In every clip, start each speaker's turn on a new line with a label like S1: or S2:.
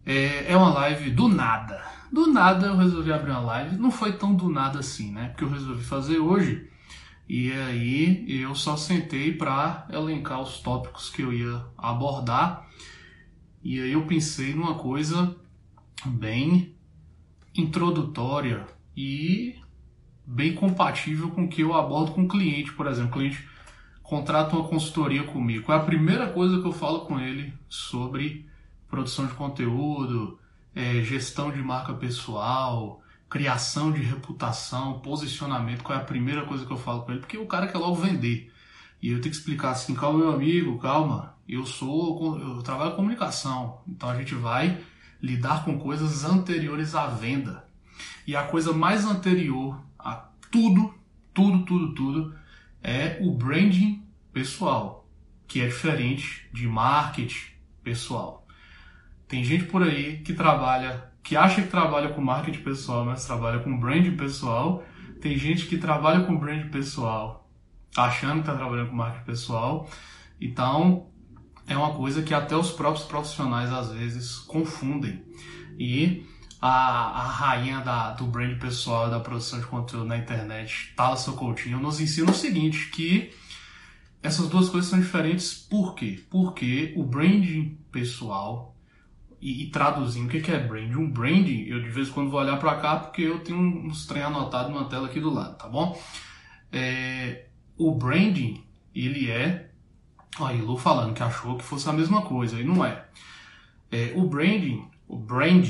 S1: É uma live do nada. Do nada eu resolvi abrir uma live. Não foi tão do nada assim, né? Porque eu resolvi fazer hoje. E aí eu só sentei para elencar os tópicos que eu ia abordar. E aí eu pensei numa coisa bem introdutória e bem compatível com o que eu abordo com o cliente. Por exemplo, o cliente contrata uma consultoria comigo. Qual é a primeira coisa que eu falo com ele sobre produção de conteúdo, gestão de marca pessoal, criação de reputação, posicionamento? Qual é a primeira coisa que eu falo com ele? Porque o cara quer logo vender. E eu tenho que explicar assim: calma, meu amigo, calma. Eu trabalho com comunicação. Então a gente vai lidar com coisas anteriores à venda. E a coisa mais anterior a tudo é o branding pessoal, que é diferente de marketing pessoal. Tem gente por aí que acha que trabalha com marketing pessoal, mas trabalha com branding pessoal. Tem gente que trabalha com branding pessoal achando que está trabalhando com marketing pessoal. Então, é uma coisa que até os próprios profissionais às vezes confundem. E a rainha do brand pessoal e da produção de conteúdo na internet, Thalassa Coutinho, nos ensina o seguinte, que essas duas coisas são diferentes. Por quê? Porque o branding pessoal, e traduzindo, o que é branding? Um branding, eu de vez em quando vou olhar para cá porque eu tenho uns trem anotado numa tela aqui do lado, tá bom? O branding, ele é... Olha, Lu falando que achou que fosse a mesma coisa, e não é. O brand,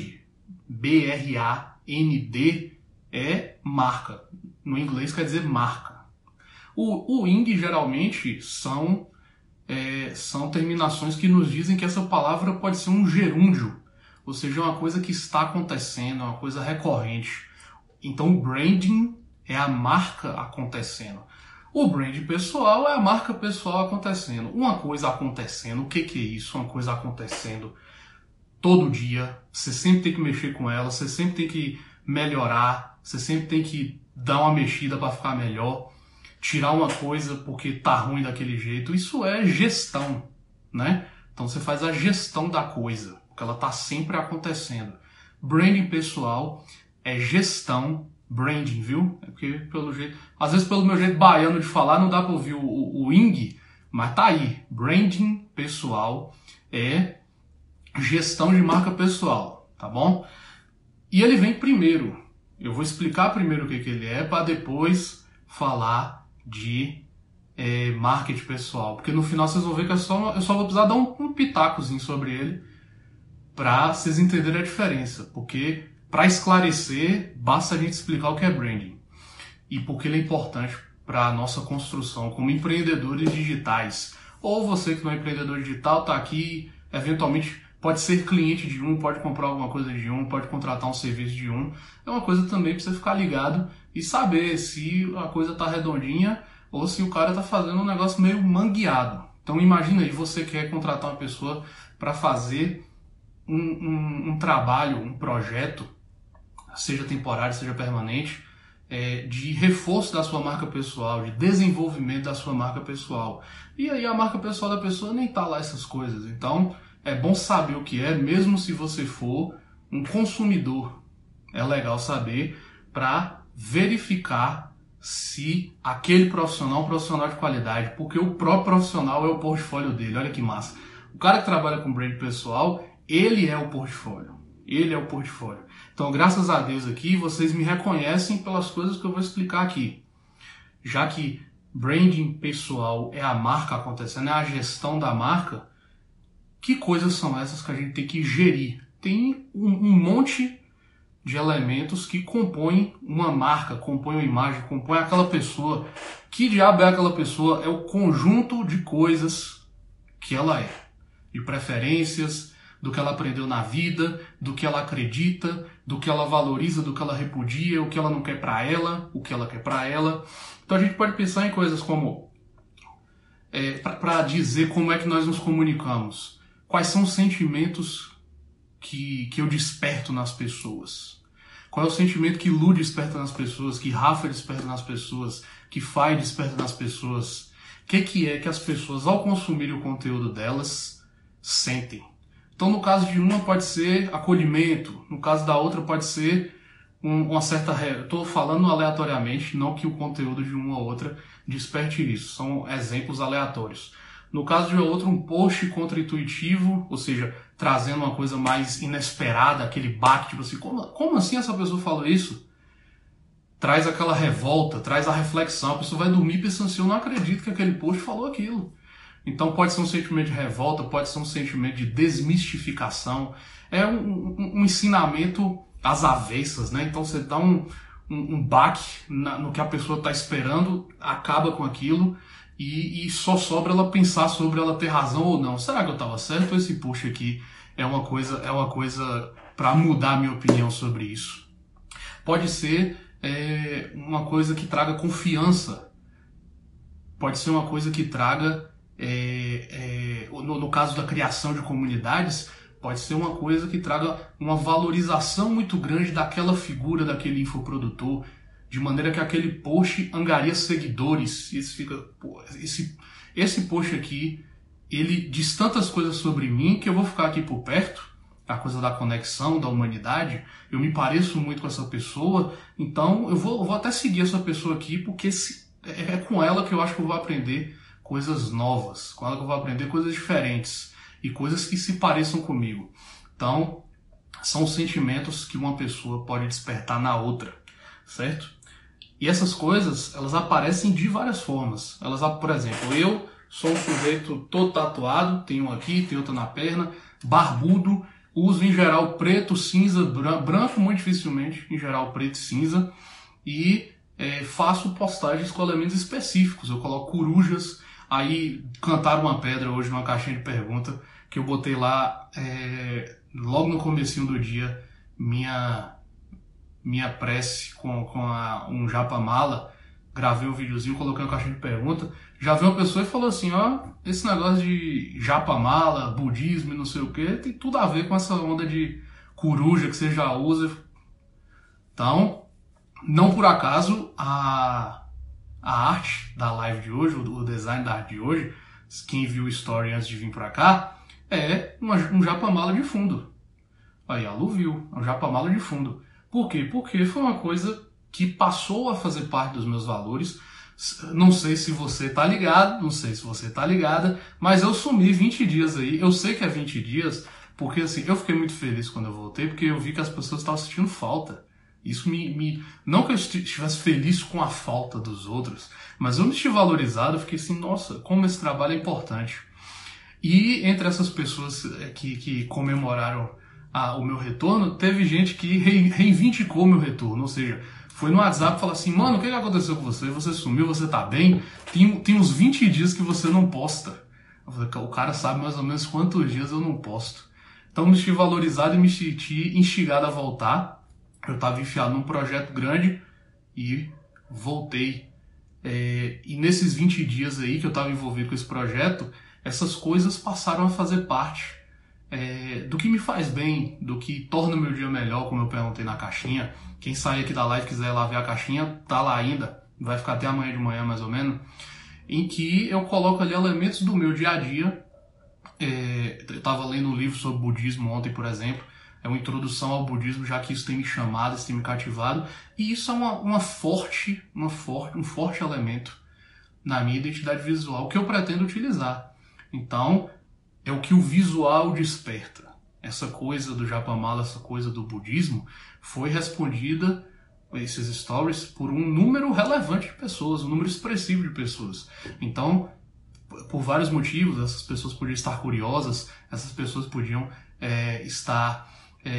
S1: B-R-A-N-D, é marca. No inglês quer dizer marca. O ing geralmente são terminações que nos dizem que essa palavra pode ser um gerúndio, ou seja, uma coisa que está acontecendo, uma coisa recorrente. Então o branding é a marca acontecendo. O brand pessoal é a marca pessoal acontecendo. Uma coisa acontecendo, o que é isso? Uma coisa acontecendo todo dia, você sempre tem que mexer com ela, você sempre tem que melhorar, você sempre tem que dar uma mexida para ficar melhor, tirar uma coisa porque tá ruim daquele jeito. Isso é gestão, né? Então você faz a gestão da coisa, porque ela tá sempre acontecendo. Branding pessoal é gestão, branding, viu? É porque pelo jeito, às vezes pelo meu jeito baiano de falar não dá para ouvir o ing, mas tá aí. Branding pessoal é gestão de marca pessoal, tá bom? E ele vem primeiro. Eu vou explicar primeiro o que ele é para depois falar de marketing pessoal, porque no final vocês vão ver que eu só vou precisar dar um pitacozinho sobre ele para vocês entenderem a diferença, porque para esclarecer basta a gente explicar o que é branding e porque ele é importante para a nossa construção como empreendedores digitais. Ou você que não é empreendedor digital está aqui, eventualmente pode ser cliente de um, pode comprar alguma coisa de um, pode contratar um serviço de um. É uma coisa também para você ficar ligado e saber se a coisa está redondinha ou se o cara está fazendo um negócio meio mangueado. Então imagina aí, você quer contratar uma pessoa para fazer um trabalho, um projeto, seja temporário, seja permanente, de reforço da sua marca pessoal, de desenvolvimento da sua marca pessoal. E aí a marca pessoal da pessoa nem tá lá essas coisas. Então é bom saber o que é, mesmo se você for um consumidor. É legal saber para verificar se aquele profissional é um profissional de qualidade, porque o próprio profissional é o portfólio dele. Olha que massa. O cara que trabalha com brand pessoal, ele é o portfólio. Ele é o portfólio. Então, graças a Deus aqui, vocês me reconhecem pelas coisas que eu vou explicar aqui. Já que branding pessoal é a marca acontecendo, é a gestão da marca, que coisas são essas que a gente tem que gerir? Tem um monte de elementos que compõem uma marca, compõem uma imagem, compõem aquela pessoa. Que diabo é aquela pessoa? É o conjunto de coisas que ela é. De preferências, do que ela aprendeu na vida, do que ela acredita, do que ela valoriza, do que ela repudia, o que ela não quer para ela, o que ela quer para ela. Então a gente pode pensar em coisas como, para dizer como é que nós nos comunicamos. Quais são os sentimentos que eu desperto nas pessoas? Qual é o sentimento que Lu desperta nas pessoas, que Rafa desperta nas pessoas, que Fai desperta nas pessoas? O que é que as pessoas, ao consumirem o conteúdo delas, sentem? Então, no caso de uma pode ser acolhimento, no caso da outra pode ser uma certa... Estou falando aleatoriamente, não que o conteúdo de uma ou outra desperte isso, são exemplos aleatórios. No caso de outra, um post contra-intuitivo, ou seja, trazendo uma coisa mais inesperada, aquele baque, tipo assim, como assim essa pessoa falou isso? Traz aquela revolta, traz a reflexão, a pessoa vai dormir pensando assim, eu não acredito que aquele post falou aquilo. Então pode ser um sentimento de revolta, pode ser um sentimento de desmistificação, é um ensinamento às avessas, né? Então você dá um baque no que a pessoa está esperando, acaba com aquilo e só sobra ela pensar sobre ela ter razão ou não. Será que eu estava certo ou esse post aqui é uma coisa para mudar a minha opinião sobre isso? Pode ser uma coisa que traga confiança, pode ser uma coisa que traga, no caso da criação de comunidades, pode ser uma coisa que traga uma valorização muito grande daquela figura, daquele infoprodutor, de maneira que aquele post angaria seguidores. E fica, pô, esse post aqui, ele diz tantas coisas sobre mim que eu vou ficar aqui por perto, a coisa da conexão, da humanidade, eu me pareço muito com essa pessoa, então eu vou até seguir essa pessoa aqui, porque é com ela que eu acho que eu vou aprender coisas novas, com ela que eu vou aprender coisas diferentes e coisas que se pareçam comigo. Então, são sentimentos que uma pessoa pode despertar na outra, certo? E essas coisas, elas aparecem de várias formas. Por exemplo, eu sou um sujeito todo tatuado, tenho um aqui, tenho outro na perna, barbudo, uso em geral preto, cinza, branco muito dificilmente, em geral preto e cinza, e faço postagens com elementos específicos. Eu coloco corujas, aí cantaram uma pedra hoje numa caixinha de pergunta, que eu botei lá logo no comecinho do dia, minha prece com um japa-mala, gravei um videozinho, coloquei uma caixinha de pergunta, já veio uma pessoa e falou assim, ó, esse negócio de japa-mala, budismo e não sei o que, tem tudo a ver com essa onda de coruja que você já usa. Então, não por acaso, a arte da live de hoje, o design da arte de hoje, quem viu o story antes de vir pra cá, é um japa-mala de fundo. Aí, a Lu viu, é um japa-mala de fundo. Por quê? Porque foi uma coisa que passou a fazer parte dos meus valores. Não sei se você tá ligado, não sei se você tá ligada, mas eu sumi 20 dias aí. Eu sei que é 20 dias, porque assim, eu fiquei muito feliz quando eu voltei, porque eu vi que as pessoas estavam sentindo falta. Isso não que eu estivesse feliz com a falta dos outros, mas eu me senti valorizado, eu fiquei assim, nossa, como esse trabalho é importante. E entre essas pessoas que comemoraram o meu retorno, teve gente que reivindicou o meu retorno, ou seja, foi no WhatsApp e falou assim, mano, o que aconteceu com você? Você sumiu, você tá bem? Tem uns 20 dias que você não posta. Eu falei, o cara sabe mais ou menos quantos dias eu não posto. Então me senti valorizado e me senti instigado a voltar. Eu estava enfiado num projeto grande e voltei. E nesses 20 dias aí que eu estava envolvido com esse projeto, essas coisas passaram a fazer parte do que me faz bem, do que torna o meu dia melhor, como eu perguntei na caixinha. Quem sair aqui da live e quiser lá ver a caixinha, tá lá ainda, vai ficar até amanhã de manhã mais ou menos, em que eu coloco ali elementos do meu dia a dia. Eu estava lendo um livro sobre budismo ontem, por exemplo, é uma introdução ao budismo, já que isso tem me chamado, isso tem me cativado, e isso é um forte elemento na minha identidade visual que eu pretendo utilizar. Então, é o que o visual desperta. Essa coisa do Japamala, essa coisa do budismo, foi respondida, esses stories, por um número relevante de pessoas, um número expressivo de pessoas. Então, por vários motivos, essas pessoas podiam estar curiosas, essas pessoas podiam estar...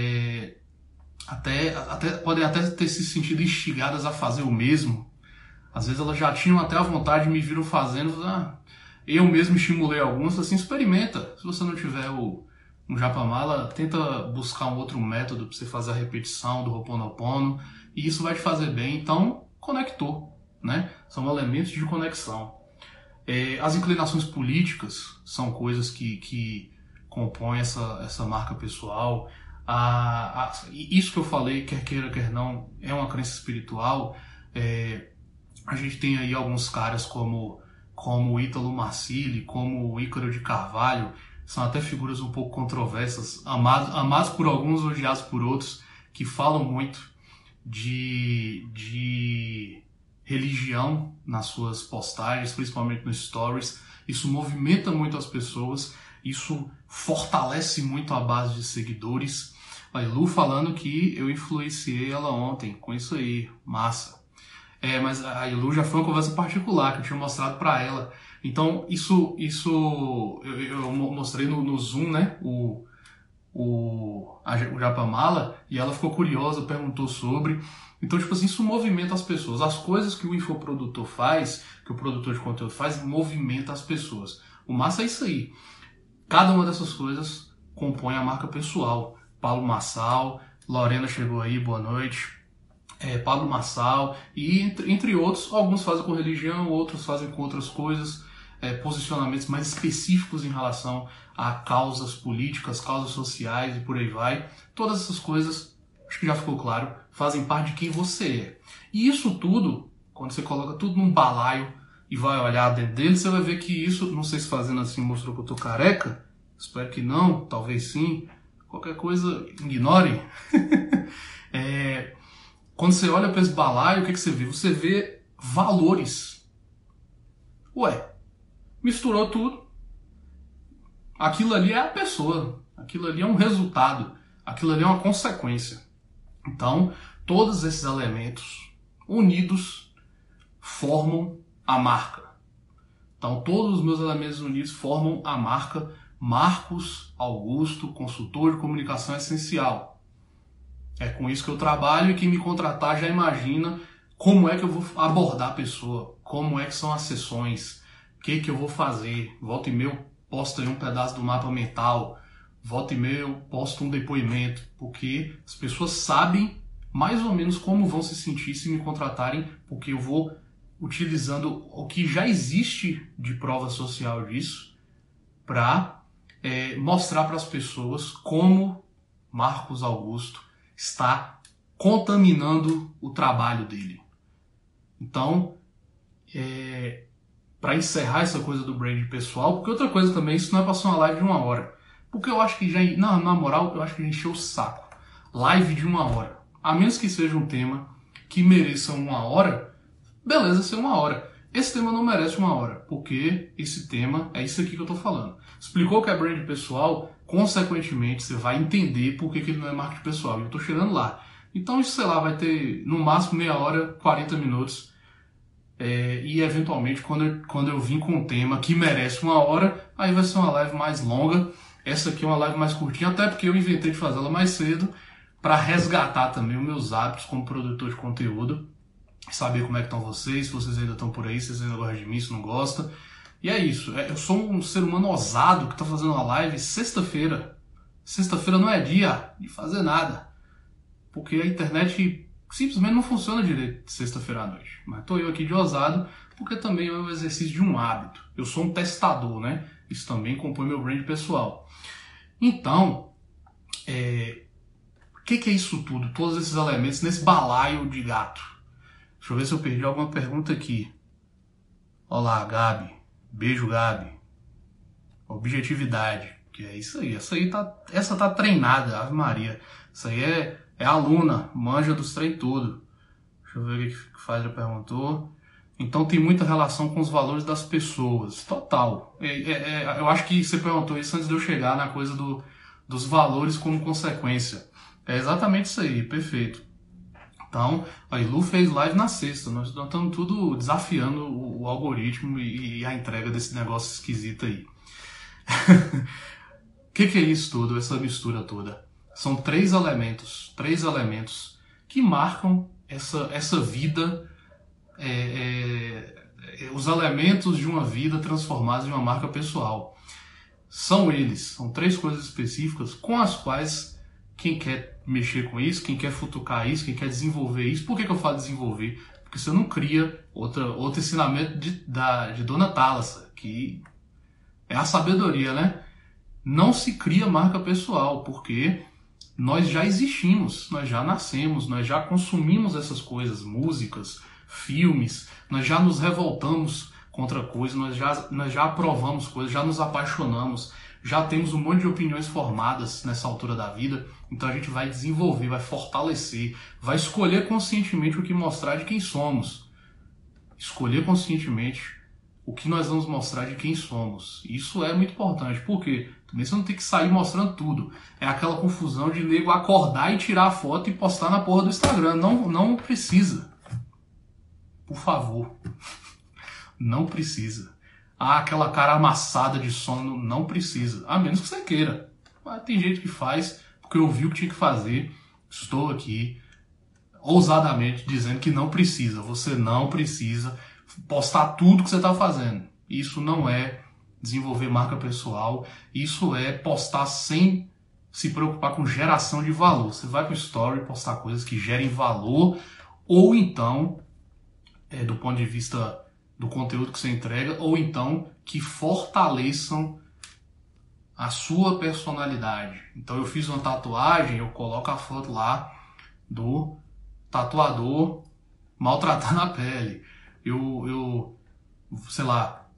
S1: podem até ter se sentido instigadas a fazer o mesmo. Às vezes elas já tinham até a vontade de me viram fazendo. Eu mesmo estimulei alguns, assim, experimenta. Se você não tiver um Japamala, tenta buscar um outro método para você fazer a repetição do Ho'oponopono, e isso vai te fazer bem. Então, conectou, né? São elementos de conexão. As inclinações políticas são coisas que compõem essa marca pessoal. Isso que eu falei, quer queira, quer não, é uma crença espiritual. A gente tem aí alguns caras como o Ítalo Marcilli, como o Ícaro de Carvalho, são até figuras um pouco controversas, amados por alguns, odiados por outros, que falam muito de religião nas suas postagens, principalmente nos stories. Isso movimenta muito as pessoas, isso fortalece muito a base de seguidores. A Lu falando que eu influenciei ela ontem com isso aí, massa. Mas a Lu já foi uma conversa particular que eu tinha mostrado para ela. Então isso eu mostrei no Zoom, né? O Japamala, e ela ficou curiosa, perguntou sobre. Então, tipo assim, isso movimenta as pessoas. As coisas que o infoprodutor faz, que o produtor de conteúdo faz, movimenta as pessoas. O massa é isso aí. Cada uma dessas coisas compõe a marca pessoal. Paulo Massal, Lorena chegou aí, boa noite. Pablo Massal, e entre outros, alguns fazem com religião, outros fazem com outras coisas, posicionamentos mais específicos em relação a causas políticas, causas sociais e por aí vai. Todas essas coisas, acho que já ficou claro, fazem parte de quem você é. E isso tudo, quando você coloca tudo num balaio e vai olhar dentro dele, você vai ver que isso, não sei se fazendo assim mostrou que eu tô careca, espero que não, talvez sim, qualquer coisa, ignore. Quando você olha para esse balaio, o que você vê? Você vê valores. Ué, misturou tudo. Aquilo ali é a pessoa. Aquilo ali é um resultado. Aquilo ali é uma consequência. Então, todos esses elementos unidos formam a marca. Então, todos os meus elementos unidos formam a marca Marcos Augusto, consultor de comunicação essencial. É com isso que eu trabalho, e quem me contratar já imagina como é que eu vou abordar a pessoa, como é que são as sessões, o que eu vou fazer. Volta e meia eu posto aí um pedaço do mapa mental, volta e meia eu posto um depoimento, porque as pessoas sabem mais ou menos como vão se sentir se me contratarem, porque eu vou utilizando o que já existe de prova social disso para mostrar para as pessoas como Marcos Augusto está contaminando o trabalho dele. Então, para encerrar essa coisa do brand pessoal, porque outra coisa também, isso não é para ser uma live de 1 hora. Porque eu acho que já, na moral, eu acho que já encheu o saco. Live de 1 hora. A menos que seja um tema que mereça 1 hora, beleza, ser 1 hora. Esse tema não merece 1 hora, porque esse tema é isso aqui que eu estou falando. Explicou que é brand pessoal, consequentemente você vai entender por que ele não é marketing pessoal. E eu estou chegando lá. Então isso, sei lá, vai ter no máximo meia hora, 40 minutos. E eventualmente quando eu vim com um tema que merece 1 hora, aí vai ser uma live mais longa. Essa aqui é uma live mais curtinha, até porque eu inventei de fazê-la mais cedo para resgatar também os meus hábitos como produtor de conteúdo. Saber como é que estão vocês, se vocês ainda estão por aí, se vocês ainda gostam de mim, se não gostam. E é isso, eu sou um ser humano ousado que está fazendo uma live sexta-feira. Sexta-feira não é dia de fazer nada, porque a internet simplesmente não funciona direito sexta-feira à noite. Mas estou eu aqui de ousado, porque também é um exercício de um hábito. Eu sou um testador, né? Isso também compõe meu brand pessoal. Então, o que é isso tudo? Todos esses elementos nesse balaio de gato. Deixa eu ver se eu perdi alguma pergunta aqui. Olá, Gabi. Beijo, Gabi. Objetividade. Que é isso aí. Essa tá treinada, Ave Maria. Isso aí é aluna, manja dos trem tudo. Deixa eu ver o que o Fábio perguntou. Então tem muita relação com os valores das pessoas. Total. Eu acho que você perguntou isso antes de eu chegar na coisa dos valores como consequência. É exatamente isso aí, perfeito. Então, a Lu fez live na sexta. Nós estamos tudo desafiando o algoritmo e a entrega desse negócio esquisito aí. O que é isso tudo, essa mistura toda? São três elementos que marcam essa vida, os elementos de uma vida transformados em uma marca pessoal. São três coisas específicas com as quais quem quer mexer com isso, quem quer futucar isso, quem quer desenvolver isso. Por que eu falo desenvolver? Porque você não cria outro ensinamento de Dona Thalassa, que é a sabedoria, né? Não se cria marca pessoal, porque nós já existimos, nós já nascemos, nós já consumimos essas coisas, músicas, filmes, nós já nos revoltamos contra coisas, nós já aprovamos coisas, já nos apaixonamos, já temos um monte de opiniões formadas nessa altura da vida, então a gente vai desenvolver, vai fortalecer, vai escolher conscientemente o que mostrar de quem somos. Escolher conscientemente o que nós vamos mostrar de quem somos. Isso é muito importante, porque também você não tem que sair mostrando tudo. É aquela confusão de nego acordar e tirar a foto e postar na porra do Instagram. Não precisa. Por favor. Não precisa. Ah, aquela cara amassada de sono, não precisa. A menos que você queira. Mas tem gente que faz porque eu vi o que tinha que fazer. Estou aqui ousadamente dizendo que não precisa. Você não precisa postar tudo que você está fazendo. Isso não é desenvolver marca pessoal. Isso é postar sem se preocupar com geração de valor. Você vai para o story postar coisas que gerem valor, ou então, do ponto de vista do conteúdo que você entrega, ou então que fortaleçam a sua personalidade. Então eu fiz uma tatuagem, eu coloco a foto lá do tatuador maltratando a pele. Eu sei lá,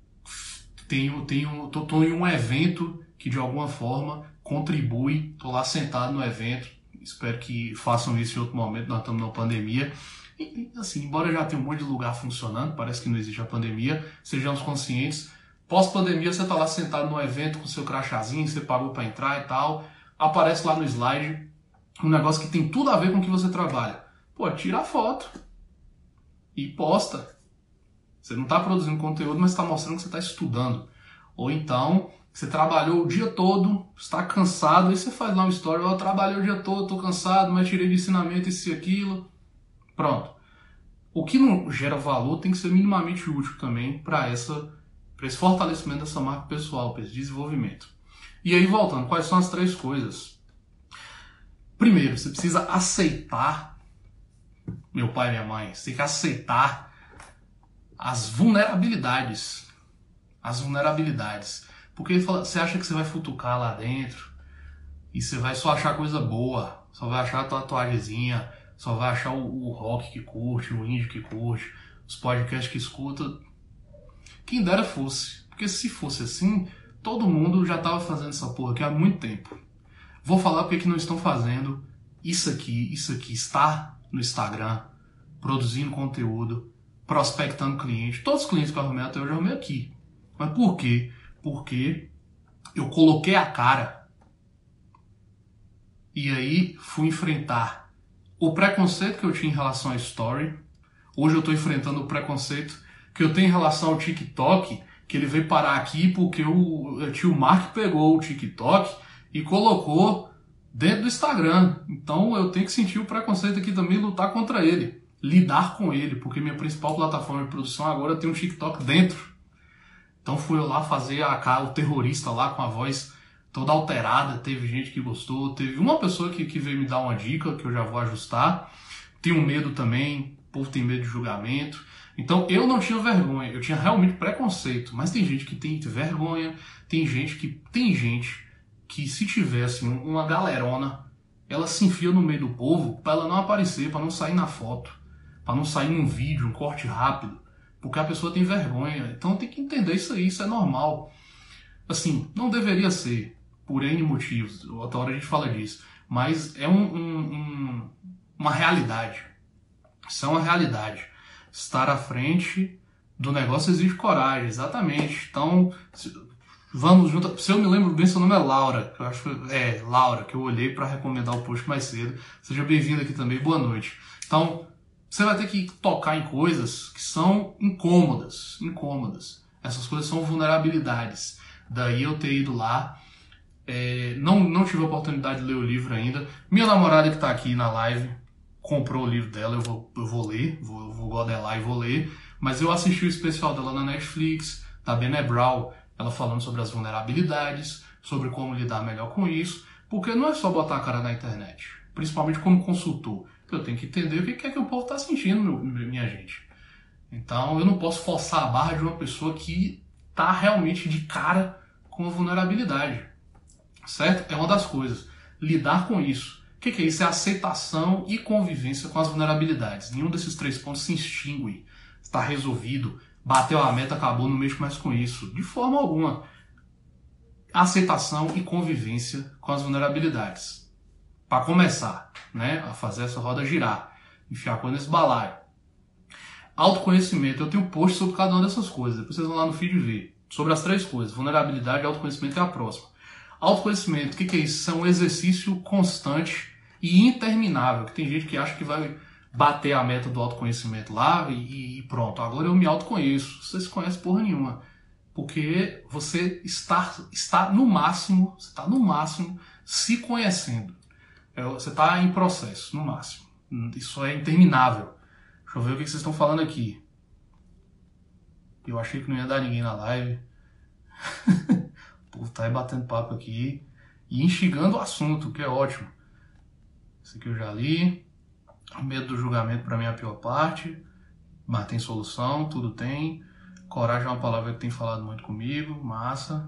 S1: tô em um evento que de alguma forma contribui, tô lá sentado no evento, espero que façam isso em outro momento, nós estamos numa pandemia. E, assim, embora já tenha um monte de lugar funcionando, parece que não existe a pandemia, sejamos conscientes. Pós-pandemia, você tá lá sentado no evento com seu crachazinho, você pagou para entrar e tal, aparece lá no slide um negócio que tem tudo a ver com o que você trabalha. Pô, tira a foto e posta. Você não está produzindo conteúdo, mas está mostrando que você está estudando. Ou então, você trabalhou o dia todo, está cansado, e você faz lá um story, eu trabalhei o dia todo, estou cansado, mas tirei de ensinamento isso e aquilo. Pronto. O que não gera valor tem que ser minimamente útil também para esse fortalecimento dessa marca pessoal, para esse desenvolvimento. E aí, voltando, quais são as 3 coisas? Primeiro, você precisa aceitar, meu pai e minha mãe, você tem que aceitar as vulnerabilidades. As vulnerabilidades. Porque você acha que você vai futucar lá dentro e você vai só achar coisa boa, só vai achar a tatuagemzinha, só vai achar o rock que curte, o indie que curte, os podcasts que escuta. Quem dera fosse. Porque se fosse assim, todo mundo já estava fazendo essa porra aqui há muito tempo. Vou falar porque que não estão fazendo isso aqui, estar no Instagram, produzindo conteúdo, prospectando cliente. Todos os clientes que eu arrumei até hoje eu arrumei aqui. Mas por quê? Porque eu coloquei a cara e aí fui enfrentar o preconceito que eu tinha em relação à story. Hoje eu estou enfrentando o preconceito que eu tenho em relação ao TikTok, que ele veio parar aqui porque o tio Mark pegou o TikTok e colocou dentro do Instagram. Então eu tenho que sentir o preconceito aqui também e lutar contra ele. Lidar com ele, porque minha principal plataforma de produção agora tem um TikTok dentro. Então fui eu lá fazer o terrorista lá com a voz toda alterada. Teve gente que gostou, teve uma pessoa que veio me dar uma dica que eu já vou ajustar. Tenho medo também, o povo tem medo de julgamento. Então eu não tinha vergonha, eu tinha realmente preconceito. Mas tem gente que tem vergonha, tem gente que se tivesse uma galerona, ela se enfia no meio do povo para ela não aparecer, para não sair na foto, para não sair num vídeo, um corte rápido, porque a pessoa tem vergonha. Então tem que entender isso aí, isso é normal. Assim, não deveria ser, por N motivos, outra hora a gente fala disso, mas é uma realidade. Isso é uma realidade. Estar à frente do negócio exige coragem, exatamente. Então, vamos junto. Se eu me lembro bem, seu nome é Laura, que eu acho que é Laura, que eu olhei para recomendar o post mais cedo. Seja bem-vindo aqui também, boa noite. Então, você vai ter que tocar em coisas que são incômodas. Essas coisas são vulnerabilidades. Daí eu ter ido lá, não tive a oportunidade de ler o livro ainda. Minha namorada que está aqui na live comprou o livro dela, eu vou ler, vou godelar e vou ler. Mas eu assisti o especial dela na Netflix, da Brené Brown, ela falando sobre as vulnerabilidades, sobre como lidar melhor com isso, porque não é só botar a cara na internet, principalmente como consultor. Eu tenho que entender o que é que o povo está sentindo, minha gente. Então eu não posso forçar a barra de uma pessoa que está realmente de cara com a vulnerabilidade, certo? É uma das coisas. Lidar com isso. O que é isso? É aceitação e convivência com as vulnerabilidades. Nenhum desses 3 pontos se extingue. Está resolvido. Bateu a meta, acabou, não mexo mais com isso. De forma alguma. aceitação e convivência com as vulnerabilidades. Para começar, né, a fazer essa roda girar, enfiar a coisa nesse balaio. Autoconhecimento, eu tenho post sobre cada uma dessas coisas, depois vocês vão lá no feed ver. Sobre as 3 coisas, vulnerabilidade, autoconhecimento é a próxima. Autoconhecimento, o que é isso? Isso é um exercício constante e interminável, que tem gente que acha que vai bater a meta do autoconhecimento lá e pronto, agora eu me autoconheço. Você se conhece porra nenhuma. Porque você está no máximo se conhecendo. Você está em processo, no máximo. Isso é interminável. Deixa eu ver o que vocês estão falando aqui. Eu achei que não ia dar ninguém na live. O povo tá aí batendo papo aqui e instigando o assunto, que é ótimo. Esse aqui eu já li. Medo do julgamento para mim é a pior parte. Mas tem solução, tudo tem. Coragem é uma palavra que tem falado muito comigo. Massa.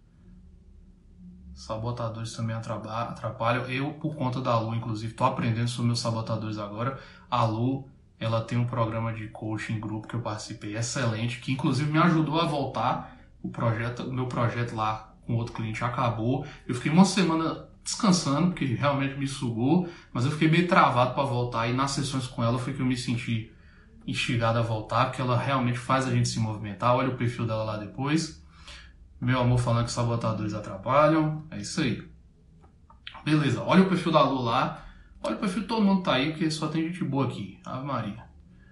S1: Sabotadores também atrapalham. Eu, por conta da Lu, inclusive, estou aprendendo sobre meus sabotadores agora. A Lu, ela tem um programa de coaching em grupo que eu participei excelente, que inclusive me ajudou a voltar. O meu projeto lá com outro cliente acabou. Eu fiquei uma semana descansando, porque realmente me sugou, mas eu fiquei meio travado para voltar, e nas sessões com ela foi que eu me senti instigado a voltar, porque ela realmente faz a gente se movimentar. Olha o perfil dela lá depois. Meu amor falando que sabotadores atrapalham. É isso aí. Beleza, olha o perfil da Lu lá. Olha o perfil de todo mundo que tá aí, porque só tem gente boa aqui. Ave Maria.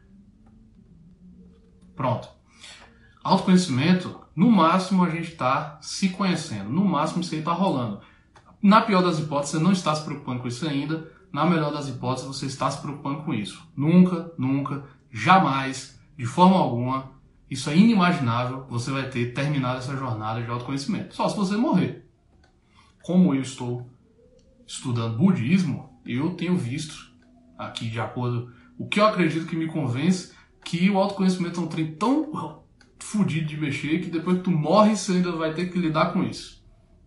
S1: Pronto. Autoconhecimento, no máximo a gente tá se conhecendo. No máximo isso aí tá rolando. Na pior das hipóteses, você não está se preocupando com isso ainda. Na melhor das hipóteses, você está se preocupando com isso. Nunca, jamais, de forma alguma, isso é inimaginável, você vai ter terminado essa jornada de autoconhecimento. Só se você morrer. Como eu estou estudando budismo, eu tenho visto, aqui de acordo com o que eu acredito que me convence, que o autoconhecimento é um trem tão fodido de mexer que depois que tu morre, você ainda vai ter que lidar com isso.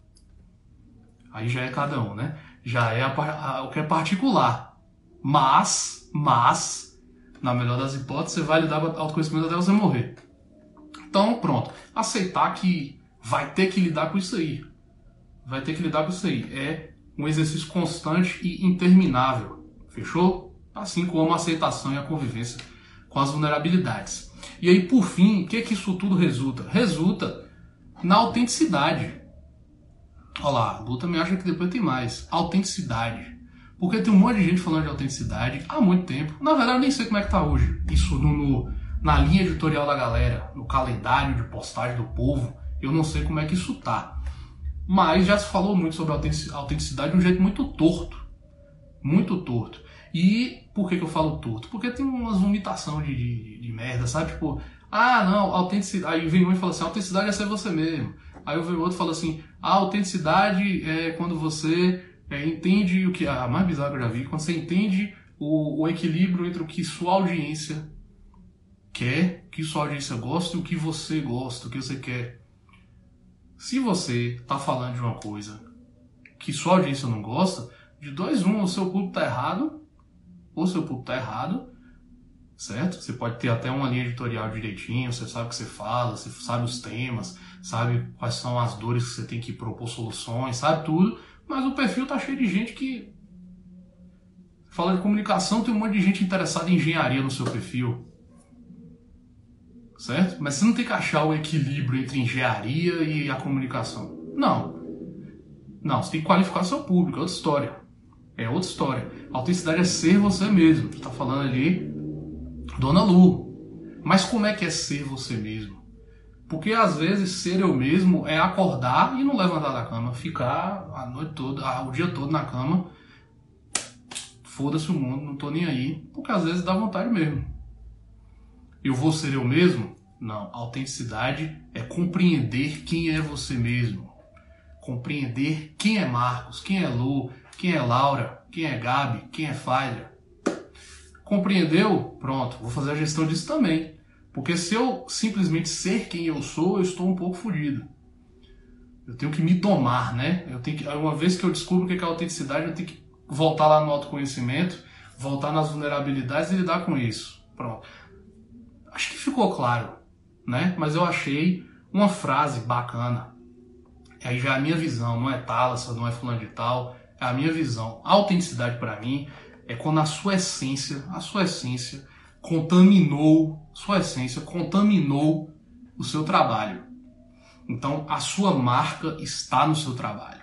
S1: Aí já é cada um, né? Já é o que é particular. Mas, na melhor das hipóteses, você vai lidar com o autoconhecimento até você morrer. Então, pronto. Aceitar que vai ter que lidar com isso aí. Vai ter que lidar com isso aí. É um exercício constante e interminável. Fechou? Assim como a aceitação e a convivência com as vulnerabilidades. E aí, por fim, o que isso tudo resulta? Resulta na autenticidade. Olha lá, a Lu também acha que depois tem mais. Autenticidade. Porque tem um monte de gente falando de autenticidade há muito tempo. Na verdade, eu nem sei como é que tá hoje. Isso na linha editorial da galera, no calendário de postagem do povo, eu não sei como é que isso tá. Mas já se falou muito sobre autenticidade de um jeito muito torto. Muito torto. E por que eu falo torto? Porque tem umas vomitações de merda, sabe? Tipo, não, autenticidade. Aí vem um e fala assim, autenticidade é ser você mesmo. Aí eu vejo outro e fala assim, a autenticidade é quando você entende o que... A mais bizarra que eu já vi, quando você entende o equilíbrio entre o que sua audiência quer, o que sua audiência gosta e o que você gosta, o que você quer. Se você está falando de uma coisa que sua audiência não gosta, de 2, 1, o seu público está errado, ou o seu público está errado, certo? Você pode ter até uma linha editorial direitinho, você sabe o que você fala, você sabe os temas, sabe quais são as dores que você tem que propor soluções, sabe tudo, mas o perfil tá cheio de gente que fala de comunicação, tem um monte de gente interessada em engenharia no seu perfil, certo? Mas você não tem que achar o equilíbrio entre engenharia e a comunicação. Não, você tem que qualificar seu público, é outra história. É outra história. A autenticidade é ser você mesmo. Você tá falando ali, Dona Lu. Mas como é que é ser você mesmo? Porque às vezes ser eu mesmo é acordar e não levantar da cama, ficar a noite toda, o dia todo na cama, foda-se o mundo, não tô nem aí, porque às vezes dá vontade mesmo. Eu vou ser eu mesmo? Não, autenticidade é compreender quem é você mesmo. Compreender quem é Marcos, quem é Lu, quem é Laura, quem é Gabi, quem é Falha. Compreendeu? Pronto, vou fazer a gestão disso também. Porque se eu simplesmente ser quem eu sou, eu estou um pouco fodido. Eu tenho que me domar, né? Uma vez que eu descubro o que é autenticidade, eu tenho que voltar lá no autoconhecimento, voltar nas vulnerabilidades e lidar com isso. Pronto. Acho que ficou claro, né? Mas eu achei uma frase bacana. Aí já é a minha visão, não é Thalassa, não é fulano de tal, é a minha visão. A autenticidade para mim é quando a sua essência contaminou o seu trabalho. Então a sua marca está no seu trabalho.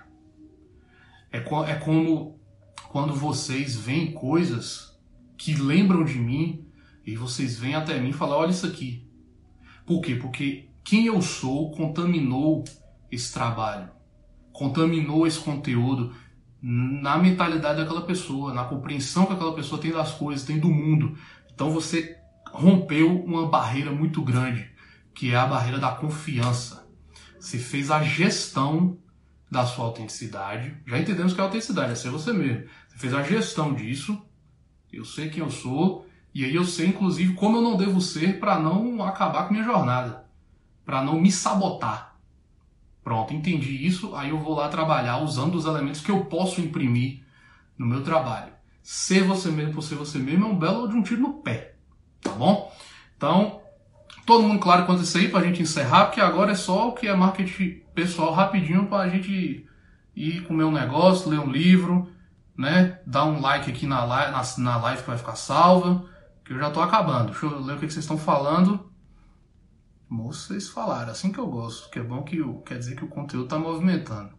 S1: É como quando vocês veem coisas que lembram de mim e vocês vêm até mim e falam, olha isso aqui. Por quê? Porque quem eu sou contaminou esse trabalho, contaminou esse conteúdo na mentalidade daquela pessoa, na compreensão que aquela pessoa tem das coisas, tem do mundo. Então você rompeu uma barreira muito grande, que é a barreira da confiança. Você fez a gestão da sua autenticidade. Já entendemos que a autenticidade é ser você mesmo. Você fez a gestão disso. Eu sei quem eu sou. E aí eu sei, inclusive, como eu não devo ser para não acabar com minha jornada. Para não me sabotar. Pronto, entendi isso. Aí eu vou lá trabalhar usando os elementos que eu posso imprimir no meu trabalho. Ser você mesmo por ser você mesmo é um belo de um tiro no pé. Tá bom? Então, todo mundo claro quanto isso aí pra gente encerrar, porque agora é só o que é marketing pessoal rapidinho pra gente ir comer um negócio, ler um livro, né? Dar um like aqui na live que vai ficar salva, que eu já tô acabando. Deixa eu ler o que vocês estão falando. Moço, vocês falaram, assim que eu gosto, que é bom que quer dizer que o conteúdo tá movimentando.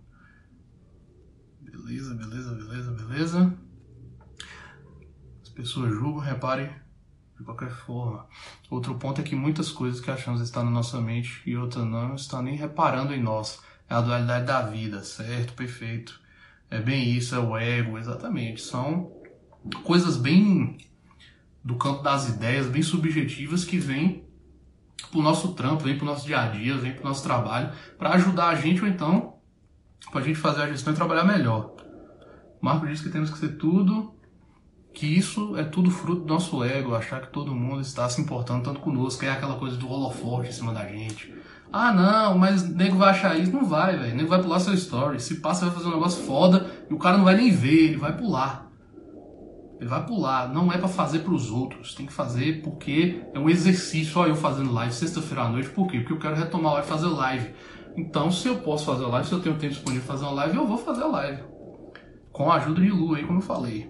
S1: Beleza, beleza, beleza, beleza. As pessoas julgam, reparem. De qualquer forma. Outro ponto é que muitas coisas que achamos estar na nossa mente e outras não estão nem reparando em nós. É a dualidade da vida, certo? Perfeito. É bem isso, é o ego, exatamente. São coisas bem do campo das ideias, bem subjetivas que vêm pro nosso trampo, vêm pro nosso dia a dia, vêm pro nosso trabalho, para ajudar a gente ou então pra gente fazer a gestão e trabalhar melhor. Marco diz que temos que ser tudo... que isso é tudo fruto do nosso ego, achar que todo mundo está se importando tanto conosco, é aquela coisa do holofote em cima da gente. Ah não, mas o nego vai achar isso. Não vai, velho. O nego vai pular seu story. Se passa, vai fazer um negócio foda e o cara não vai nem ver, ele vai pular. Ele vai pular. Não é pra fazer pros outros, tem que fazer porque é um exercício. Ó, eu fazendo live sexta-feira à noite, por quê? Porque eu quero retomar a live e fazer live. Então, se eu posso fazer a live, se eu tenho tempo disponível para fazer uma live, eu vou fazer a live. Com a ajuda de Lu aí, como eu falei.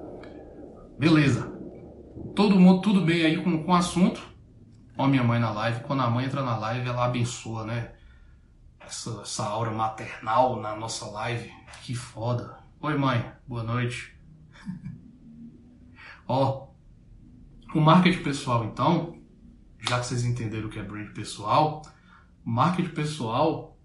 S1: Beleza. Todo mundo, tudo bem aí com o assunto. Ó, minha mãe na live. Quando a mãe entra na live, ela abençoa, né? Essa aura maternal na nossa live. Que foda. Oi, mãe. Boa noite. Ó, o marketing pessoal, então, já que vocês entenderam o que é brand pessoal, marketing pessoal,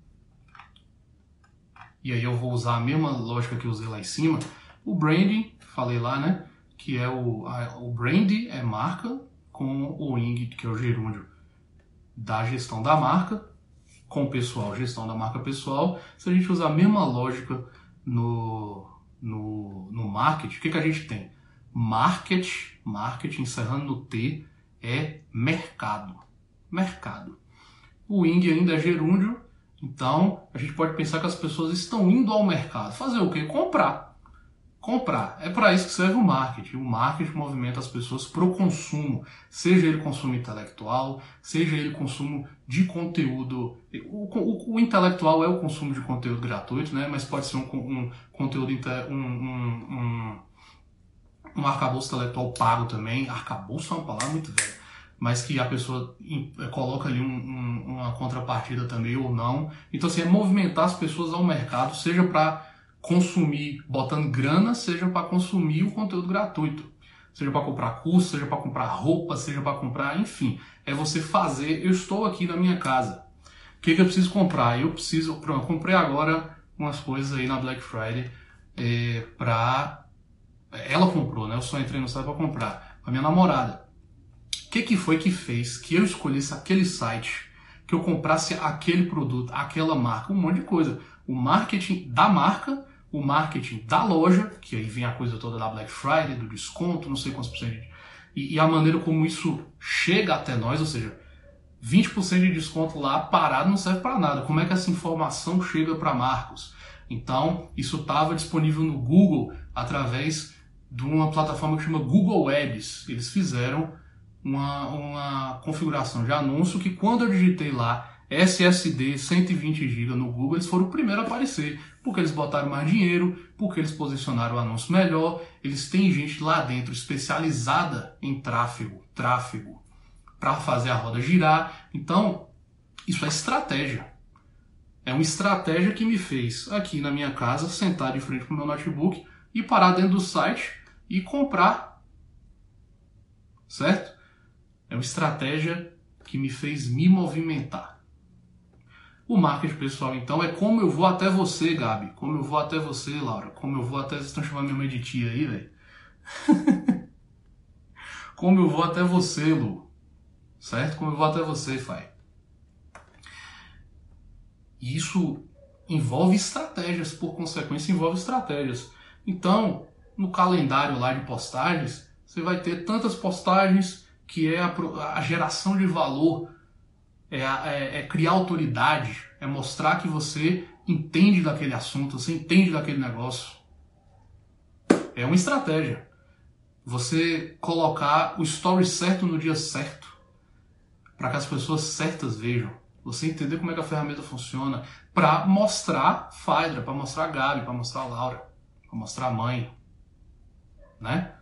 S1: e aí eu vou usar a mesma lógica que eu usei lá em cima. O branding, falei lá, né? Que é o brand é marca, com o ing, que é o gerúndio da gestão da marca, com o pessoal, gestão da marca pessoal. Se a gente usar a mesma lógica no marketing, o que a gente tem? Marketing, encerrando no T, é mercado. Mercado. O ing ainda é gerúndio, então a gente pode pensar que as pessoas estão indo ao mercado. Fazer o quê? Comprar. Comprar. É para isso que serve o marketing. O marketing movimenta as pessoas para o consumo, seja ele consumo intelectual, seja ele consumo de conteúdo. O intelectual é o consumo de conteúdo gratuito, né? Mas pode ser um conteúdo, um arcabouço intelectual pago também. Arcabouço é uma palavra muito velha, mas que a pessoa coloca ali uma contrapartida também ou não. Então, assim, é movimentar as pessoas ao mercado, seja para consumir botando grana, seja para consumir o conteúdo gratuito, seja para comprar curso, seja para comprar roupa, seja para comprar, enfim, é você fazer. Eu estou aqui na minha casa, o que eu preciso comprar? Eu comprei agora umas coisas aí na Black Friday ela comprou, né? Eu só entrei no site para comprar, a minha namorada. O que foi que fez que eu escolhesse aquele site, que eu comprasse aquele produto, aquela marca, um monte de coisa. O marketing da marca, o marketing da loja, que aí vem a coisa toda da Black Friday, do desconto, não sei quantos por cento, e a maneira como isso chega até nós, ou seja, 20% de desconto lá parado não serve para nada. Como é que essa informação chega para Marcos? Então, isso estava disponível no Google através de uma plataforma que chama Google Ads. Eles fizeram uma configuração de anúncio que quando eu digitei lá SSD 120 GB no Google, eles foram o primeiro a aparecer, porque eles botaram mais dinheiro, porque eles posicionaram o anúncio melhor, eles têm gente lá dentro especializada em tráfego para fazer a roda girar. Então, isso é estratégia. É uma estratégia que me fez, aqui na minha casa, sentar de frente para o meu notebook e parar dentro do site e comprar. Certo? É uma estratégia que me fez me movimentar. O marketing pessoal, então, é como eu vou até você, Gabi. Como eu vou até você, Laura. Como eu vou até... Vocês estão chamando minha mãe de tia aí, velho? Como eu vou até você, Lu. Certo? Como eu vou até você, Fai. E isso envolve estratégias, por consequência, envolve estratégias. Então, no calendário lá de postagens, você vai ter tantas postagens que é a geração de valor, é criar autoridade, é mostrar que você entende daquele assunto, você entende daquele negócio. É uma estratégia. Você colocar o story certo no dia certo, para que as pessoas certas vejam. Você entender como é que a ferramenta funciona, para mostrar Phaedra, para mostrar a Gabi, para mostrar a Laura, para mostrar a mãe, né?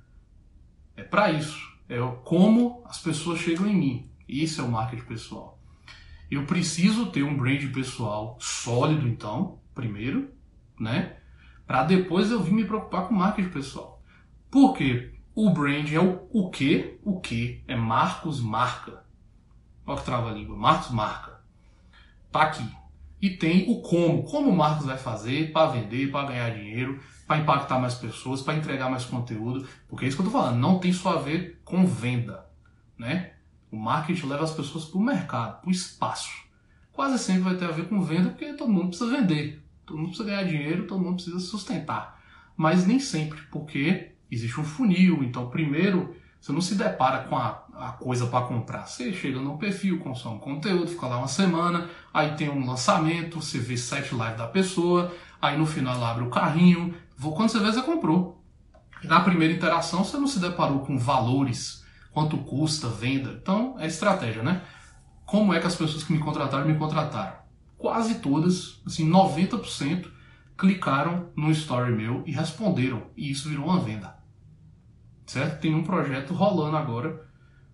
S1: É para isso. É como as pessoas chegam em mim. Isso é o marketing pessoal. Eu preciso ter um brand pessoal sólido, então, primeiro, né? Para depois eu vir me preocupar com o marketing pessoal. Por quê? O brand é o quê? O quê? É Marcos Marca. Olha que trava a língua. Marcos Marca. Tá aqui. E tem o como. Como o Marcos vai fazer para vender, para ganhar dinheiro, para impactar mais pessoas, para entregar mais conteúdo. Porque é isso que eu tô falando. Não tem só a ver com venda, né? O marketing leva as pessoas para o mercado, para o espaço. Quase sempre vai ter a ver com venda, porque todo mundo precisa vender. Todo mundo precisa ganhar dinheiro, todo mundo precisa se sustentar. Mas nem sempre, porque existe um funil. Então, primeiro, você não se depara com a coisa para comprar. Você chega no perfil, consome conteúdo, fica lá uma semana, aí tem um lançamento, você vê 7 lives da pessoa, aí no final ela abre o carrinho. Quando você vê, você comprou. Na primeira interação, você não se deparou com valores, quanto custa, venda. Então, é estratégia, né? Como é que as pessoas que me contrataram? Quase todas, assim, 90%, clicaram no story meu e responderam. E isso virou uma venda. Certo? Tem um projeto rolando agora.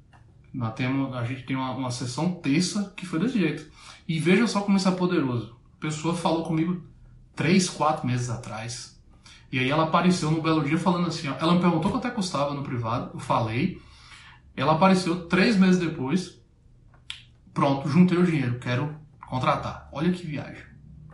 S1: A gente tem uma sessão terça que foi desse jeito. E veja só como isso é poderoso. A pessoa falou comigo 3, 4 meses atrás. E aí ela apareceu no belo dia falando assim, ó, ela me perguntou quanto é que custava no privado, eu falei. Ela apareceu 3 meses depois. Pronto, juntei o dinheiro, quero contratar. Olha que viagem.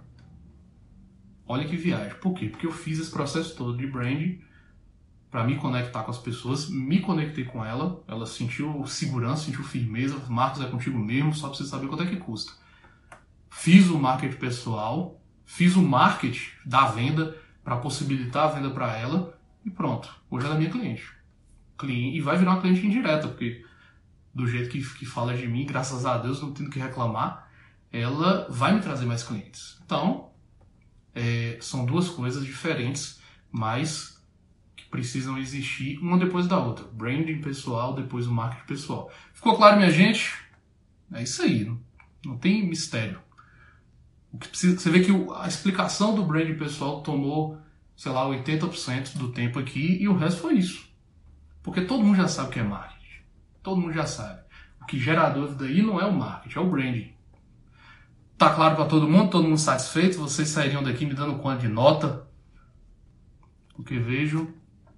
S1: Olha que viagem. Por quê? Porque eu fiz esse processo todo de branding para me conectar com as pessoas, me conectei com ela, ela sentiu segurança, sentiu firmeza, Marcos, é contigo mesmo, só precisa saber quanto é que custa. Fiz o marketing pessoal, fiz o marketing da venda para possibilitar a venda para ela e pronto, hoje ela é minha cliente. E vai virar uma cliente indireta, porque do jeito que fala de mim, graças a Deus, não tendo que reclamar, ela vai me trazer mais clientes. Então, são duas coisas diferentes, mas que precisam existir uma depois da outra. Branding pessoal, depois o marketing pessoal. Ficou claro, minha gente? É isso aí, não tem mistério. O que precisa, você vê que a explicação do branding pessoal tomou, sei lá, 80% do tempo aqui e o resto foi isso. Porque todo mundo já sabe o que é marketing. Todo mundo já sabe. O que gera dúvida aí não é o marketing, é o branding. Tá claro para todo mundo satisfeito? Vocês sairiam daqui me dando quanto de nota? Porque vejo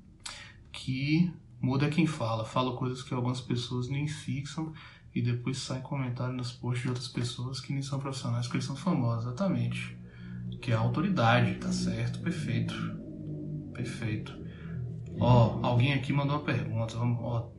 S1: que muda quem fala. Fala coisas que algumas pessoas nem fixam e depois sai comentário nos posts de outras pessoas que nem são profissionais porque eles são famosos. Exatamente. Que é a autoridade, tá certo? Perfeito. Perfeito. Ó, alguém aqui mandou uma pergunta. Ó.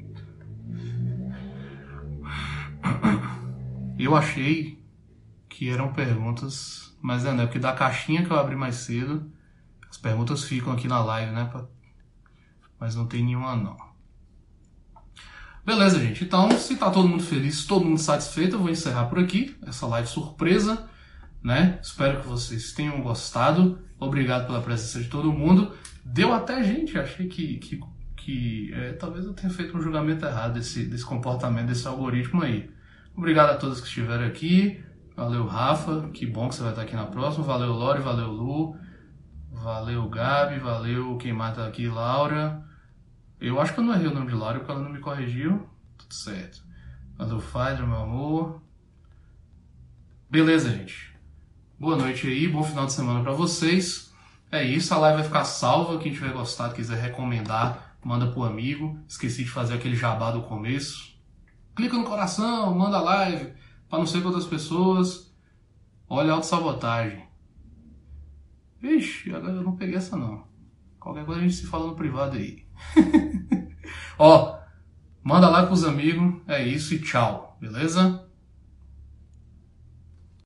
S1: Eu achei que eram perguntas, mas não é porque da caixinha que eu abri mais cedo, as perguntas ficam aqui na live, né? Mas não tem nenhuma não. Beleza, gente. Então, se tá todo mundo feliz, todo mundo satisfeito, eu vou encerrar por aqui essa live surpresa, né? Espero que vocês tenham gostado. Obrigado pela presença de todo mundo. Deu até gente, achei que talvez eu tenha feito um julgamento errado desse comportamento, desse algoritmo aí. Obrigado a todos que estiveram aqui. Valeu, Rafa. Que bom que você vai estar aqui na próxima. Valeu, Lore. Valeu, Lu. Valeu, Gabi. Valeu, quem mais tá aqui, Laura. Eu acho que eu não errei o nome de Laura porque ela não me corrigiu. Tudo certo. Valeu, Fadra, meu amor. Beleza, gente. Boa noite aí. Bom final de semana pra vocês. É isso. A live vai ficar salva. Quem tiver gostado, quiser recomendar, manda pro amigo. Esqueci de fazer aquele jabá do começo. Clica no coração, manda a live. Pra não ser com outras pessoas. Olha a autossabotagem. Vixe, agora eu não peguei essa não. Qualquer coisa a gente se fala no privado aí. Ó, manda lá pros amigos. É isso e tchau. Beleza?